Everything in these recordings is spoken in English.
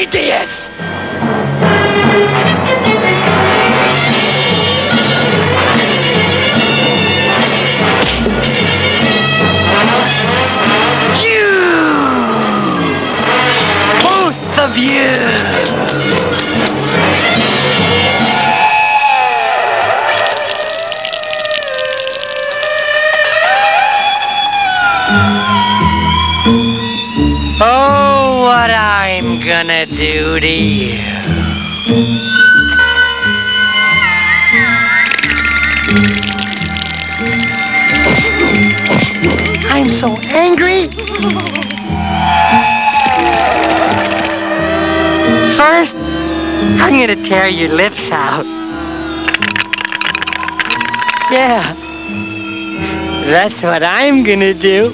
idiots! Both of you! Oh, what I'm gonna do to you. I'm so angry. First, I'm gonna tear your lips out. Yeah, that's what I'm gonna do.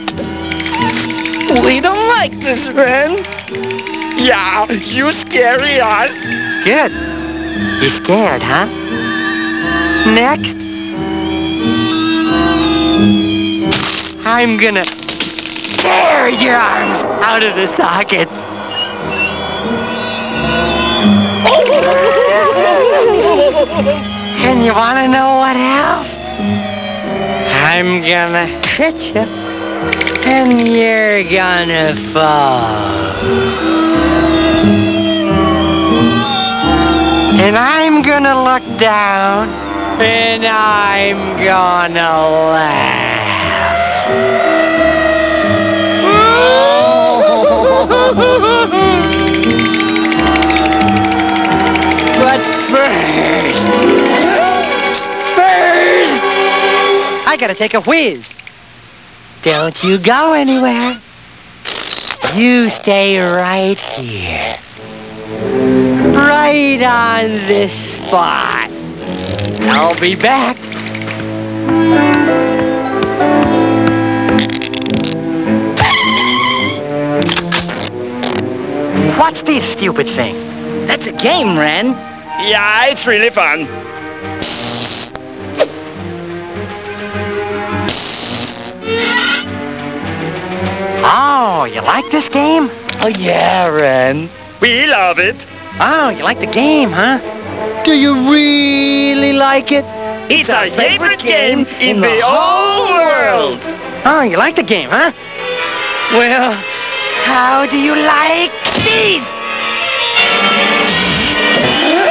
We don't like this, Ren. Yeah, you scary us. Good. You scared, huh? Next, I'm gonna tear your arms out of the sockets. And you wanna know what else? I'm gonna hit you, and you're gonna fall. And I'm gonna look down, and I'm gonna laugh. But first, I gotta take a whiz. Don't you go anywhere. You stay right here. Right on this spot. I'll be back. What's this stupid thing? That's a game, Ren. Yeah, it's really fun. Oh, you like this game? Oh, yeah, Ren. We love it. Oh, you like the game, huh? Do you really like it? It's our favorite game in the whole world. Oh, you like the game, huh? Well, how do you like these?